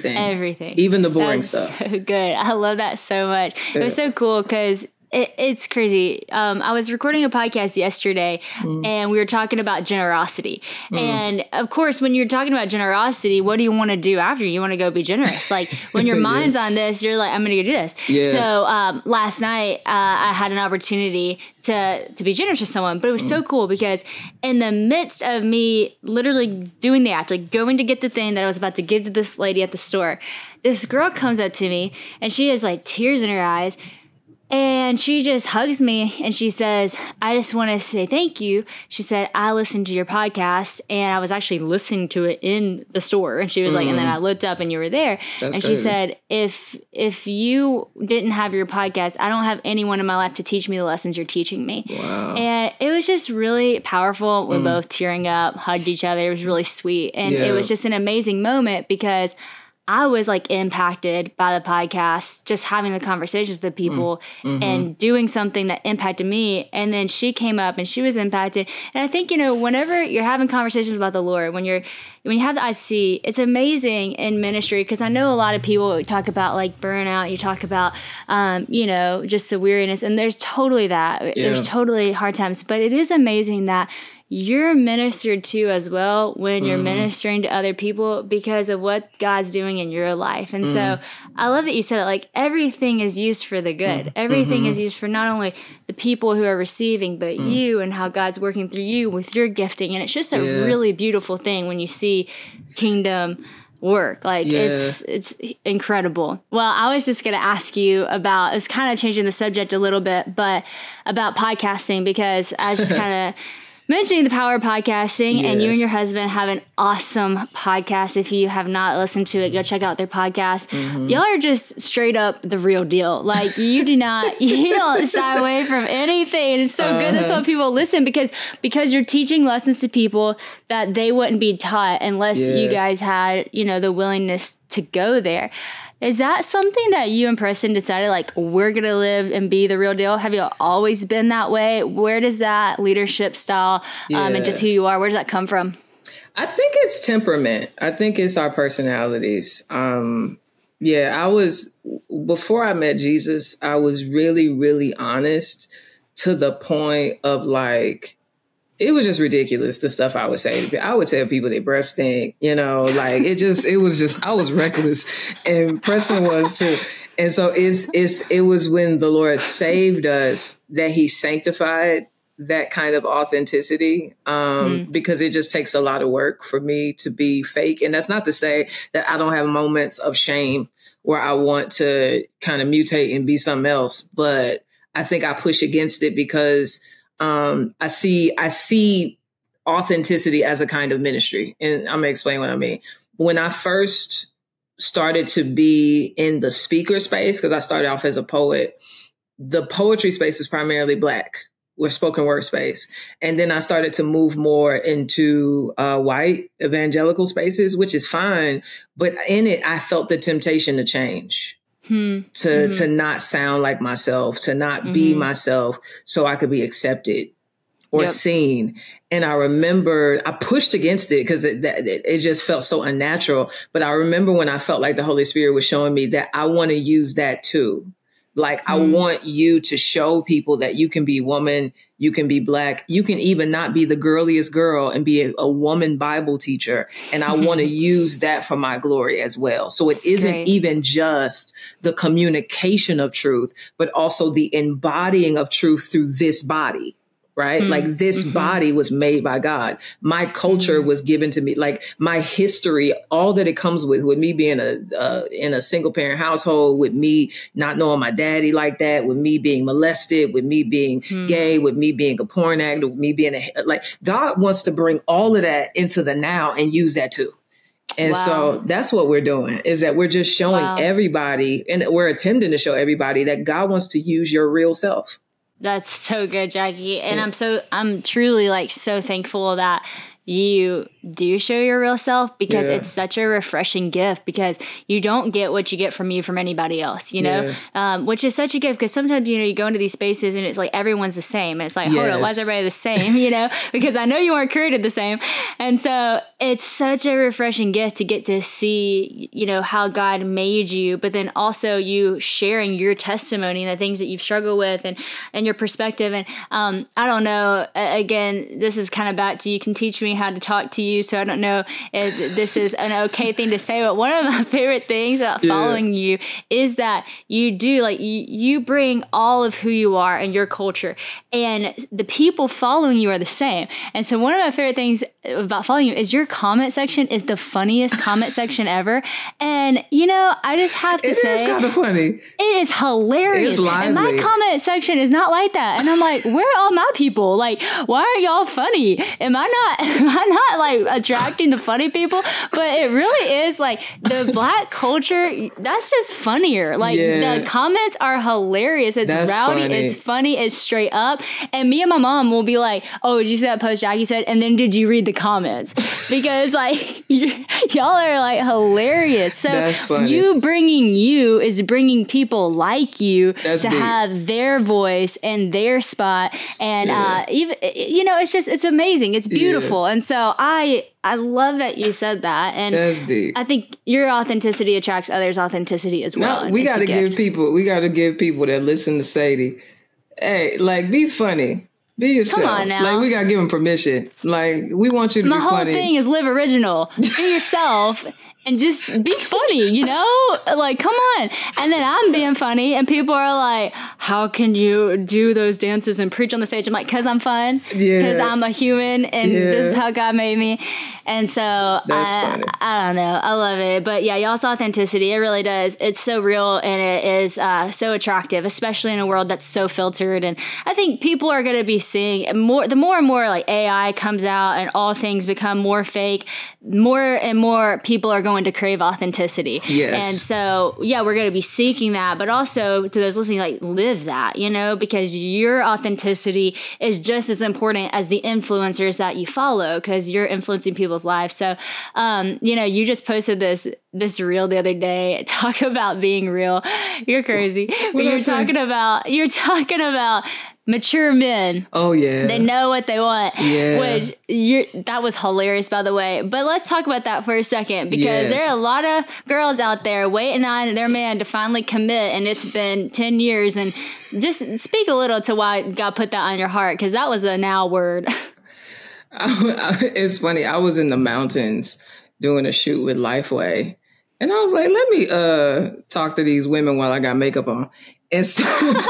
[SPEAKER 3] Even the boring stuff.
[SPEAKER 2] So good. I love that so much. It was so cool because it's crazy. I was recording a podcast yesterday and we were talking about generosity. And of course, when you're talking about generosity, what do you want to do after? You want to go be generous. Like when your mind's on this, you're like, I'm going to go do this. Yeah. So last night I had an opportunity to be generous with someone, but it was so cool because in the midst of me literally doing the act, like going to get the thing that I was about to give to this lady at the store, this girl comes up to me and she has like tears in her eyes. And she just hugs me and she says, I just want to say thank you. She said, I listened to your podcast and I was actually listening to it in the store. And she was like, and then I looked up and you were there. That's and crazy. She said, if you didn't have your podcast, I don't have anyone in my life to teach me the lessons you're teaching me. Wow. And it was just really powerful. We're both tearing up, hugged each other. It was really sweet. And it was just an amazing moment because I was like impacted by the podcast, just having the conversations with people and doing something that impacted me. And then she came up and she was impacted. And I think, whenever you're having conversations about the Lord, when you have the IC, it's amazing in ministry. Cause I know a lot of people talk about like burnout. You talk about, just the weariness, and there's totally that. Yeah. There's totally hard times, but it is amazing that you're ministered to as well when you're ministering to other people because of what God's doing in your life. And so I love that you said it, like everything is used for the good. Everything is used for not only the people who are receiving, but you and how God's working through you with your gifting. And it's just a really beautiful thing when you see kingdom work. Like it's incredible. Well, I was just going to ask you about, it's kind of changing the subject a little bit, but about podcasting, because I was just kind of mentioning the power of podcasting, and you and your husband have an awesome podcast. If you have not listened to it, go check out their podcast. Y'all are just straight up the real deal. Like you don't shy away from anything. It's so good. That's why people listen, because you're teaching lessons to people that they wouldn't be taught unless you guys had, the willingness to go there. Is that something that you and Preston decided, like, we're going to live and be the real deal? Have you always been that way? Where does that leadership style and just who you are, where does that come from?
[SPEAKER 3] I think it's temperament. I think it's our personalities. Before I met Jesus, I was really, really honest to the point of like, it was just ridiculous, the stuff I would say. I would tell people their breath stink, like I was reckless, and Preston was too. And so it was when the Lord saved us that he sanctified that kind of authenticity, because it just takes a lot of work for me to be fake. And that's not to say that I don't have moments of shame where I want to kind of mutate and be something else. But I think I push against it because I see authenticity as a kind of ministry. And I'm going to explain what I mean. When I first started to be in the speaker space, because I started off as a poet, the poetry space is primarily Black, with spoken word space. And then I started to move more into white evangelical spaces, which is fine. But in it, I felt the temptation to change. To not sound like myself, to not be myself, so I could be accepted or seen. And I remember I pushed against it because it just felt so unnatural. But I remember when I felt like the Holy Spirit was showing me that I want to use that too. Like, I want you to show people that you can be woman, you can be Black, you can even not be the girliest girl and be a woman Bible teacher. And I want to use that for my glory as well. So it isn't even just the communication of truth, but also the embodying of truth through this body. right? Like this body was made by God. My culture was given to me, like my history, all that it comes with me being in a single parent household, with me not knowing my daddy like that, with me being molested, with me being gay, with me being a porn actor, with me being like God wants to bring all of that into the now and use that too. And so that's what we're doing, is that we're just showing everybody, and we're attempting to show everybody that God wants to use your real self.
[SPEAKER 2] That's so good, Jackie. And I'm truly like so thankful that you do show your real self, because it's such a refreshing gift, because you don't get what you get from anybody else, you know, which is such a gift, because sometimes, you know, you go into these spaces and it's like everyone's the same. And it's like, hold on, why is everybody the same? You know, because I know you weren't created the same. And so it's such a refreshing gift to get to see, you know, how God made you, but then also you sharing your testimony and the things that you've struggled with and your perspective. And I don't know, again, this is kind of back to, you can teach me how to talk to you. So I don't know if this is an okay thing to say, but one of my favorite things about following you is that you do, like, you bring all of who you are and your culture, and the people following you are the same. And so one of my favorite things about following you is your comment section is the funniest comment section ever. And, you know, I just have to say,
[SPEAKER 3] it is kind of funny.
[SPEAKER 2] It is hilarious.
[SPEAKER 3] It is lively.
[SPEAKER 2] And my comment section is not like that. And I'm like, where are all my people? Like, why are y'all funny? Am I not like attracting the funny people? But it really is like the Black culture, that's just funnier. Like the comments are hilarious. It's
[SPEAKER 3] that's
[SPEAKER 2] rowdy.
[SPEAKER 3] Funny.
[SPEAKER 2] It's funny. It's straight up. And me and my mom will be like, oh, did you see that post Jackie said? And then did you read the comments? Because like y'all are like hilarious. So you bringing you is bringing people like you to have their voice and their spot. And even, you know, it's amazing. It's beautiful. And so I love that you said that. And
[SPEAKER 3] that's deep.
[SPEAKER 2] I think your authenticity attracts others' authenticity as well.
[SPEAKER 3] No, we got to give people that listen to Sadie, hey, like, be funny. Be yourself.
[SPEAKER 2] Come on now.
[SPEAKER 3] Like, we got to give them permission. Like, we want you to be funny.
[SPEAKER 2] My whole thing is live original. Be yourself. And just be funny, you know? Like, come on. And then I'm being funny, and people are like, how can you do those dances and preach on the stage? I'm like, because I'm fun. Because I'm a human, and this is how God made me. And so, I don't know. I love it. But yeah, y'all's authenticity, it really does. It's so real, and it is so attractive, especially in a world that's so filtered. And I think people are going to be seeing more, the more and more like AI comes out and all things become more fake, more and more people are going to crave authenticity. Yes. And so, yeah, we're going to be seeking that, but also to those listening, like, live that, you know, because your authenticity is just as important as the influencers that you follow, because you're influencing people's lives. So, you know, you just posted this reel the other day. Talk about being real. You're crazy. You're talking about mature men. Oh yeah. They know what they want. Yeah. That was hilarious, by the way. But let's talk about that for a second, because there are a lot of girls out there waiting on their man to finally commit, and it's been 10 years. And just speak a little to why God put that on your heart, because that was a now word.
[SPEAKER 3] It's funny. I was in the mountains doing a shoot with Lifeway, and I was like, let me talk to these women while I got makeup on. And so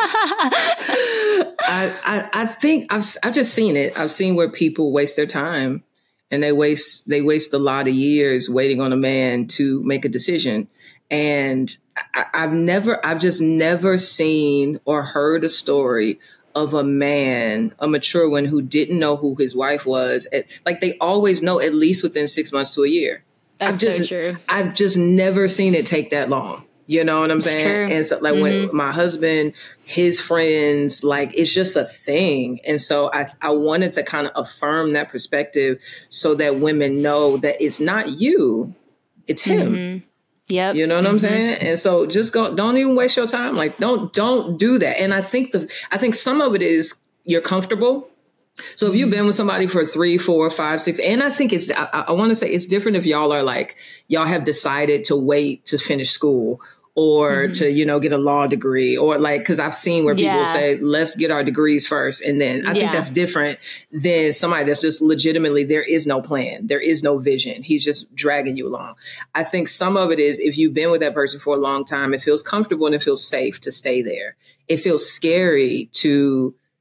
[SPEAKER 3] I think I've just seen it. I've seen where people waste their time, and they waste a lot of years waiting on a man to make a decision. And I've just never seen or heard a story of a man, a mature one, who didn't know who his wife was. Like, they always know, at least within 6 months to a year.
[SPEAKER 2] That's so true.
[SPEAKER 3] I've just never seen it take that long. You know what I'm saying? True. And so, like, when my husband, his friends, like, it's just a thing. And so I wanted to kind of affirm that perspective, so that women know that it's not you, it's him. Mm-hmm. Yep. You know what I'm saying? And so just don't even waste your time. Like, don't do that. And I think some of it is you're comfortable. So if you've been with somebody for 3, 4, 5, 6, and I think I want to say it's different if y'all are like, y'all have decided to wait to finish school, or to, you know, get a law degree, or like, because I've seen where people say, let's get our degrees first. And then I think that's different than somebody that's just legitimately, there is no plan. There is no vision. He's just dragging you along. I think some of it is, if you've been with that person for a long time, it feels comfortable and it feels safe to stay there. It feels scary to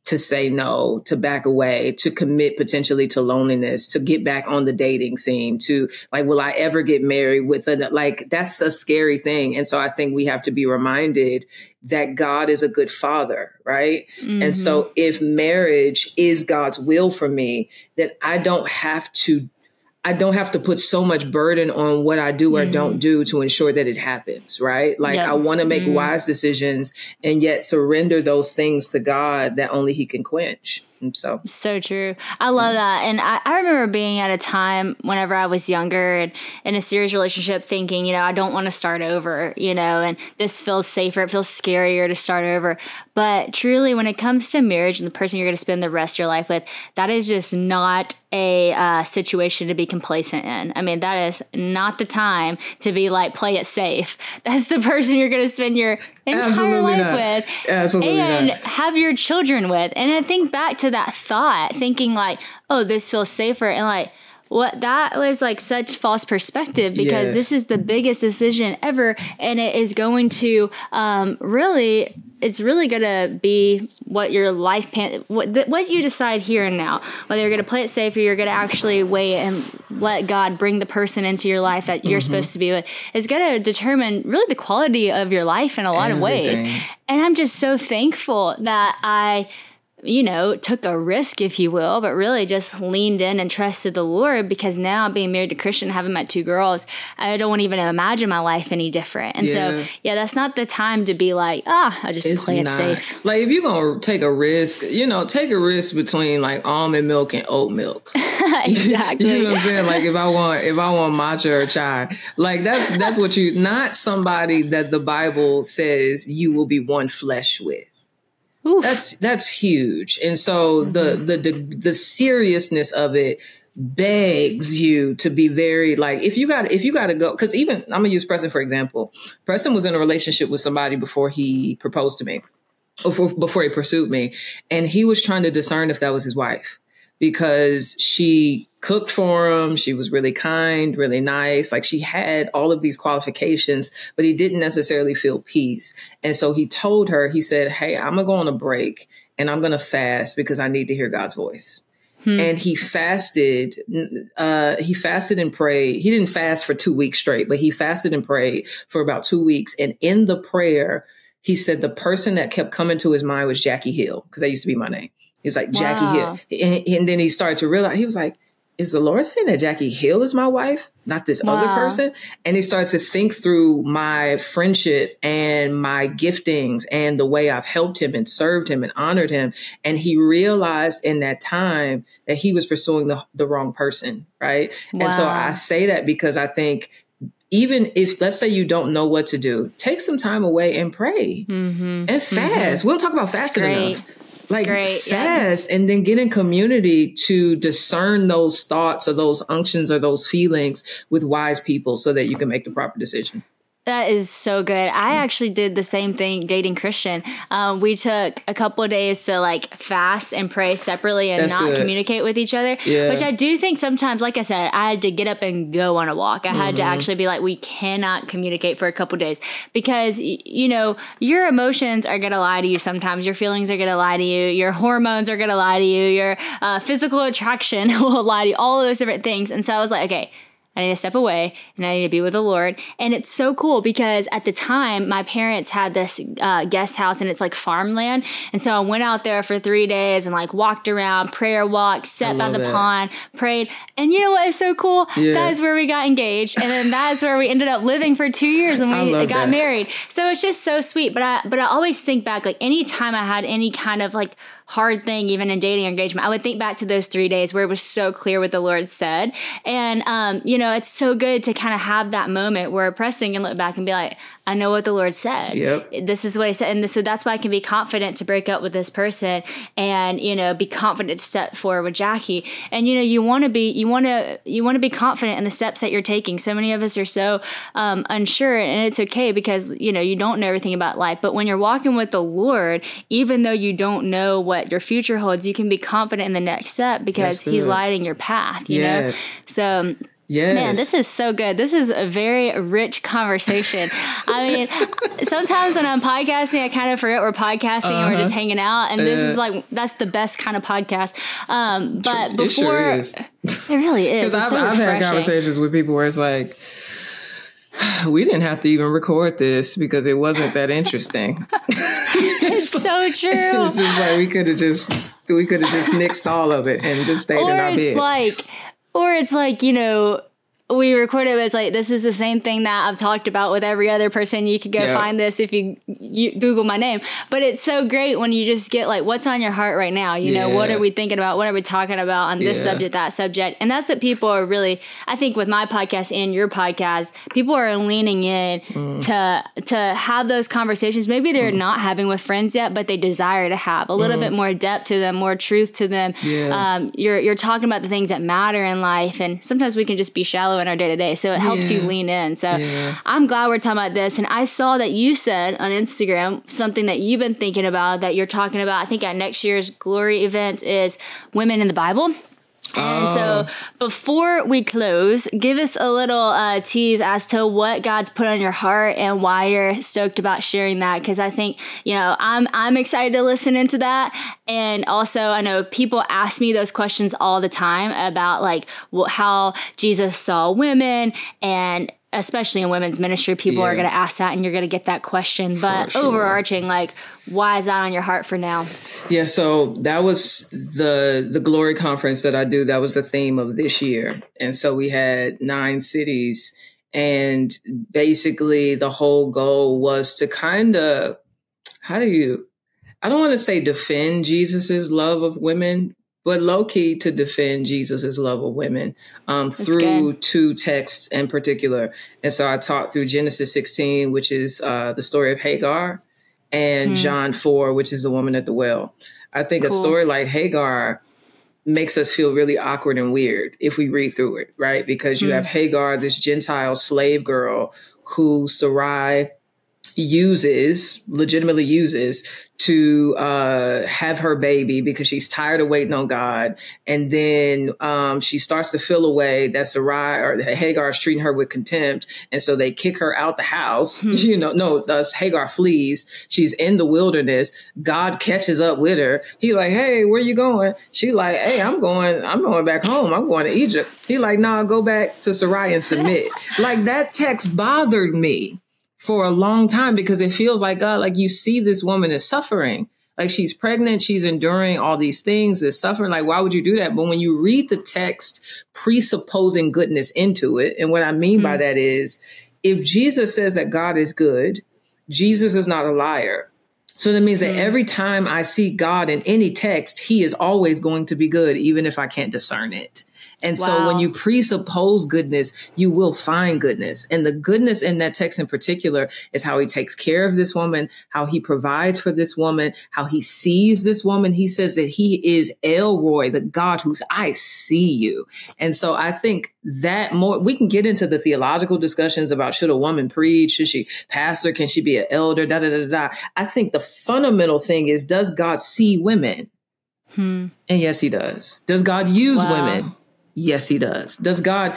[SPEAKER 3] to say no, to back away, to commit potentially to loneliness, to get back on the dating scene, to like, will I ever get married with like, that's a scary thing. And so I think we have to be reminded that God is a good father, right? Mm-hmm. And so if marriage is God's will for me, then I don't have to put so much burden on what I do or don't do to ensure that it happens, right? Like I want to make wise decisions and yet surrender those things to God that only he can quench. And so
[SPEAKER 2] true. I love that. And I remember being at a time whenever I was younger and in a serious relationship thinking, I don't want to start over, and this feels safer. It feels scarier to start over. But truly, when it comes to marriage and the person you're going to spend the rest of your life with, that is just not a situation to be complacent in. I mean, that is not the time to be like, play it safe. That's the person you're going to spend your entire life with and have your children with. And I think back to that thought, thinking like, oh, this feels safer. And like, what that was like such false perspective because this is the biggest decision ever. And it is going to it's really going to be what your life, what you decide here and now, whether you're going to play it safe or you're going to actually wait and let God bring the person into your life that you're supposed to be with, is going to determine really the quality of your life in a lot of ways. And I'm just so thankful that I took a risk, if you will, but really just leaned in and trusted the Lord, because now being married to Christian, having my 2 girls, I don't even imagine my life any different. And so, that's not the time to be like, I just play it safe.
[SPEAKER 3] Like if you're going to take a risk, take a risk between like almond milk and oat milk.
[SPEAKER 2] Exactly.
[SPEAKER 3] You know what I'm saying? Like if I want matcha or chai, like that's what not somebody that the Bible says you will be one flesh with. Oof. That's huge. And so the seriousness of it begs you to be very like, if you got to go, because even I'm gonna use Preston for example. Preston was in a relationship with somebody before he proposed to me, or before he pursued me, and he was trying to discern if that was his wife, because she cooked for him. She was really kind, really nice. Like she had all of these qualifications, but he didn't necessarily feel peace. And so he told her, he said, hey, I'm going to go on a break and I'm going to fast because I need to hear God's voice. And he fasted and prayed. He didn't fast for 2 weeks straight, but he fasted and prayed for about 2 weeks. And in the prayer, he said the person that kept coming to his mind was Jackie Hill, because that used to be my name. He was like, Jackie Hill. And then he started to realize, he was like, is the Lord saying that Jackie Hill is my wife, not this other person? And he started to think through my friendship and my giftings and the way I've helped him and served him and honored him. And he realized in that time that he was pursuing the wrong person, right? Wow. And so I say that because I think even if, let's say you don't know what to do, take some time away and pray and fast. We don't talk about fasting enough. Like fast and then get in community to discern those thoughts or those unctions or those feelings with wise people so that you can make the proper decision.
[SPEAKER 2] That is so good. I actually did the same thing dating Christian. We took a couple of days to like fast and pray separately and not communicate with each other, which I do think sometimes, like I said, I had to get up and go on a walk. I had to actually be like, we cannot communicate for a couple of days because, your emotions are going to lie to you sometimes. Your feelings are going to lie to you. Your hormones are going to lie to you. Your physical attraction will lie to you. All of those different things. And so I was like, okay, I need to step away and I need to be with the Lord. And it's so cool because at the time, my parents had this guest house and it's like farmland. And so I went out there for 3 days and like walked around, prayer walked, sat by the pond, prayed. And you know what is so cool? Yeah. That is where we got engaged. And then that's where we ended up living for 2 years and we got married. So it's just so sweet. But I always think back, like anytime I had any kind of like hard thing, even in dating or engagement, I would think back to those 3 days where it was so clear what the Lord said. And, it's so good to kind of have that moment where Preston can look back and be like, I know what the Lord said. Yep. This is what he said. And so that's why I can be confident to break up with this person and, be confident to step forward with Jackie. And, you want to be confident in the steps that you're taking. So many of us are so unsure, and it's okay because, you don't know everything about life. But when you're walking with the Lord, even though you don't know what your future holds, you can be confident in the next step because he's lighting your path, you know? So
[SPEAKER 3] Yes.
[SPEAKER 2] Man, this is so good. This is a very rich conversation. I mean, sometimes when I'm podcasting, I kind of forget we're podcasting and we're just hanging out. And this is like, that's the best kind of podcast. But before,
[SPEAKER 3] it sure is.
[SPEAKER 2] It really is.
[SPEAKER 3] Because I've had conversations with people where it's like, we didn't have to even record this because it wasn't that interesting.
[SPEAKER 2] It's so true.
[SPEAKER 3] It's just like we could have just nixed all of it and just stayed in our bed.
[SPEAKER 2] Or it's like, you know, we recorded, but it's like, this is the same thing that I've talked about with every other person. You could go find this if you Google my name. But it's so great when you just get like, what's on your heart right now? You know, what are we thinking about? What are we talking about on this subject, that subject? And that's what people are really, I think with my podcast and your podcast, people are leaning in to have those conversations. Maybe they're not having with friends yet, but they desire to have a little bit more depth to them, more truth to them. Yeah. You're talking about the things that matter in life. And sometimes we can just be shallow in our day-to-day, so it helps you lean in. So I'm glad we're talking about this. And I saw that you said on Instagram something that you've been thinking about, that you're talking about, I think at next year's Glory event, is women in the Bible. And so before we close, give us a little tease as to what God's put on your heart and why you're stoked about sharing that. Because I think, you know, I'm excited to listen into that. And also, I know people ask me those questions all the time about like how Jesus saw women, and especially in women's ministry, people are going to ask that and you're going to get that question. But overarching, like, why is that on your heart for now?
[SPEAKER 3] Yeah, so that was the Glory Conference that I do. That was the theme of this year. And so we had 9 cities. And basically the whole goal was to kind of, I don't want to say defend Jesus's love of women, but low-key to defend Jesus's love of women through 2 texts in particular. And so I taught through Genesis 16, which is the story of Hagar, and John 4, which is the woman at the well. I think a story like Hagar makes us feel really awkward and weird if we read through it, right? Because you have Hagar, this Gentile slave girl who Sarai legitimately uses to have her baby because she's tired of waiting on God. And then she starts to feel a way that Sarai or Hagar is treating her with contempt. And so they kick her out the house. Thus Hagar flees. She's in the wilderness. God catches up with her. He like, hey, where you going? She like, hey, I'm going back home. I'm going to Egypt. He like, nah, go back to Sarai and submit. Like, that text bothered me for a long time because it feels like, God, like, you see this woman is suffering. Like, she's pregnant, she's enduring all these things, is suffering. Like, why would you do that? But when you read the text presupposing goodness into it, and what I mean by that is, if Jesus says that God is good, Jesus is not a liar. So that means that every time I see God in any text, he is always going to be good, even if I can't discern it. And so when you presuppose goodness, you will find goodness. And the goodness in that text in particular is how he takes care of this woman, how he provides for this woman, how he sees this woman. He says that he is El Roi, the God whose eyes see you. And so I think that more, we can get into the theological discussions about, should a woman preach? Should she pastor? Can she be an elder? I think the fundamental thing is, does God see women? And yes, he does. Does God use women? Yes, he does. Does God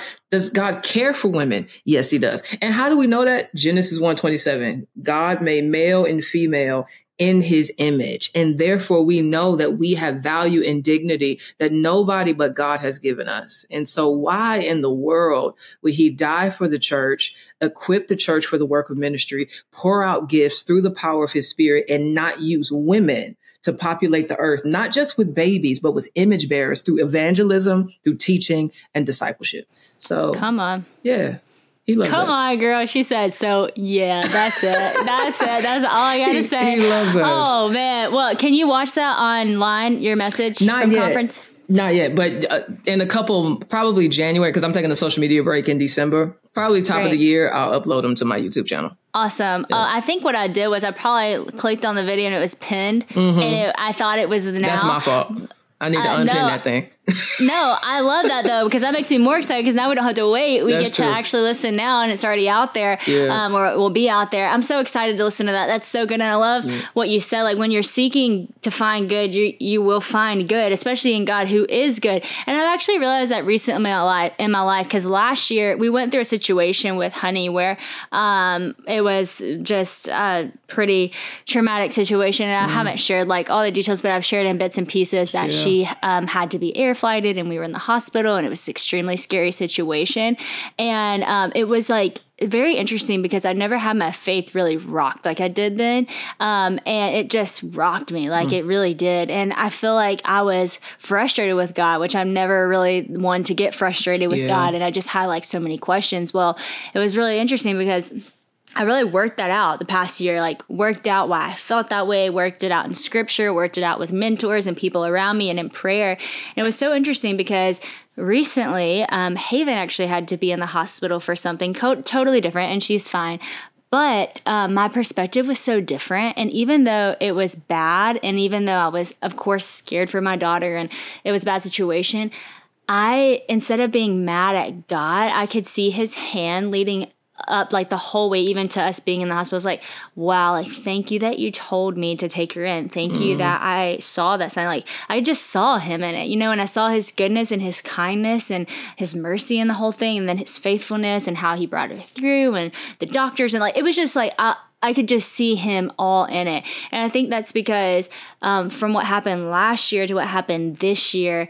[SPEAKER 3] care for women? Yes, he does. And how do we know that? Genesis 1:27. God made male and female in his image. And therefore we know that we have value and dignity that nobody but God has given us. And so why in the world would he die for the church, equip the church for the work of ministry, pour out gifts through the power of his spirit, and not use women to populate the earth, not just with babies, but with image bearers through evangelism, through teaching and discipleship? So
[SPEAKER 2] come on.
[SPEAKER 3] Yeah. He loves us.
[SPEAKER 2] Come on, girl. She said, so yeah, that's it. That's it. That's all I got to say.
[SPEAKER 3] He loves us.
[SPEAKER 2] Oh, man. Well, can you watch that online, your message from conference?
[SPEAKER 3] Not yet, but in a couple, probably January, because I'm taking a social media break in December. Probably top of the year, I'll upload them to my YouTube channel.
[SPEAKER 2] Awesome. Yeah. I think what I did was I probably clicked on the video and it was pinned. And I thought it was now.
[SPEAKER 3] That's my fault. I need to unpin that thing.
[SPEAKER 2] No, I love that though, because that makes me more excited because now we don't have to wait. We get to actually listen now and it's already out there, or it will be out there. I'm so excited to listen to that. That's so good. And I love what you said. Like when you're seeking to find good, you will find good, especially in God who is good. And I've actually realized that recently in my life, because last year we went through a situation with Honey where it was just a pretty traumatic situation. And I haven't shared like all the details, but I've shared in bits and pieces that she had to be air flighted and we were in the hospital and it was an extremely scary situation. And it was like very interesting because I'd never had my faith really rocked like I did then. And it just rocked me like it really did. And I feel like I was frustrated with God, which I'm never really one to get frustrated with God. And I just had like so many questions. Well, it was really interesting because I really worked that out the past year, like worked out why I felt that way, worked it out in scripture, worked it out with mentors and people around me and in prayer. And it was so interesting because recently, Haven actually had to be in the hospital for something totally different and she's fine. But my perspective was so different. And even though it was bad, and even though I was, of course, scared for my daughter and it was a bad situation, instead of being mad at God, I could see his hand leading up like the whole way, even to us being in the hospital. It's like, wow, like thank you that you told me to take her in. Thank you that I saw that sign. Like I just saw him in it, and I saw his goodness and his kindness and his mercy in the whole thing, and then his faithfulness and how he brought her through and the doctors, and like it was just like I could just see him all in it. And I think that's because from what happened last year to what happened this year,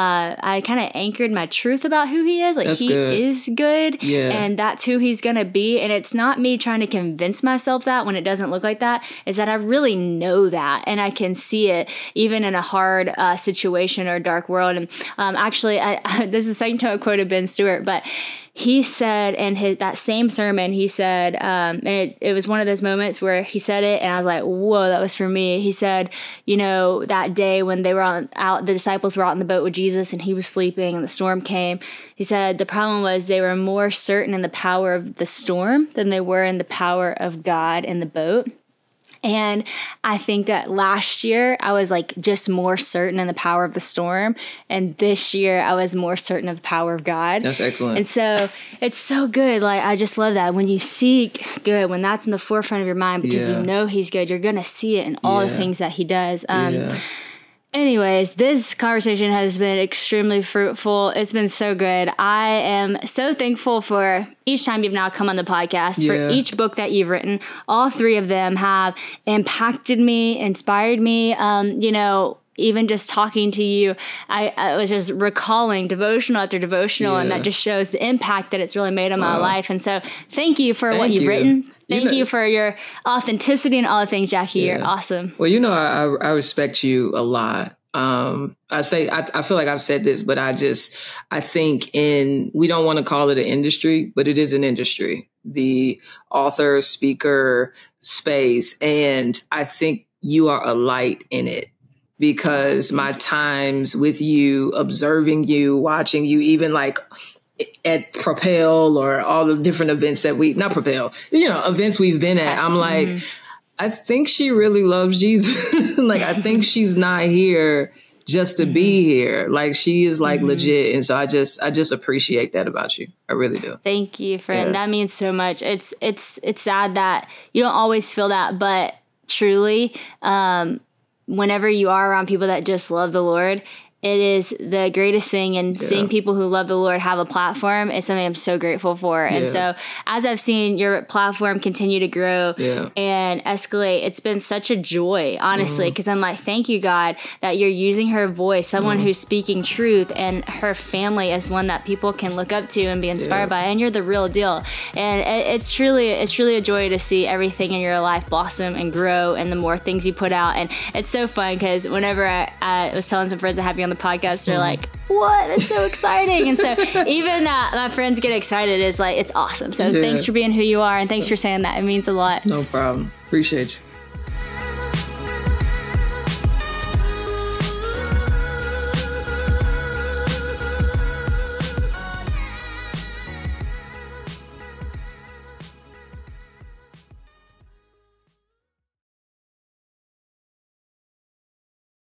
[SPEAKER 2] I kind of anchored my truth about who he is. Like he is good and that's who he's going to be. And it's not me trying to convince myself that when it doesn't look like that, is that I really know that. And I can see it even in a hard situation or dark world. And actually, this is the second time I quoted Ben Stewart, but he said in that same sermon, he said, and it was one of those moments where he said it and I was like, whoa, that was for me. He said, that day when they were the disciples were out in the boat with Jesus and he was sleeping and the storm came, he said the problem was they were more certain in the power of the storm than they were in the power of God in the boat. And I think that last year I was like just more certain in the power of the storm. And this year I was more certain of the power of God.
[SPEAKER 3] That's excellent.
[SPEAKER 2] And so it's so good. Like, I just love that when you seek good, when that's in the forefront of your mind, because you know he's good, you're going to see it in all the things that he does. Anyways, this conversation has been extremely fruitful. It's been so good. I am so thankful for each time you've now come on the podcast, for each book that you've written. All three of them have impacted me, inspired me. Even just talking to you, I was just recalling devotional after devotional, and that just shows the impact that it's really made on my life. And so thank you for what you've written. Thank you for your authenticity and all the things, Jackie. You're awesome.
[SPEAKER 3] Well, I respect you a lot. I feel like I've said this, but I think we don't want to call it an industry, but it is an industry, the author, speaker space. And I think you are a light in it. Because my times with you, observing you, watching you, even like at Propel or all the different events that events we've been at, I'm like, I think she really loves Jesus. Like, I think she's not here just to be here. Like, she is like legit. And so I just appreciate that about you. I really do.
[SPEAKER 2] Thank you, friend. Yeah. That means so much. It's sad that you don't always feel that, but truly, whenever you are around people that just love the Lord, it is the greatest thing. And seeing people who love the Lord have a platform is something I'm so grateful for. And so as I've seen your platform continue to grow and escalate, it's been such a joy, honestly, because I'm like, thank you, God, that you're using her voice, someone who's speaking truth, and her family as one that people can look up to and be inspired by. And you're the real deal. And it's truly a joy to see everything in your life blossom and grow, and the more things you put out. And it's so fun because whenever I was telling some friends I have you on the podcast, they're like, what? That's so exciting. And so even that my friends get excited is like, it's awesome. So thanks for being who you are, and thanks for saying that. It means a lot.
[SPEAKER 3] No problem. Appreciate you.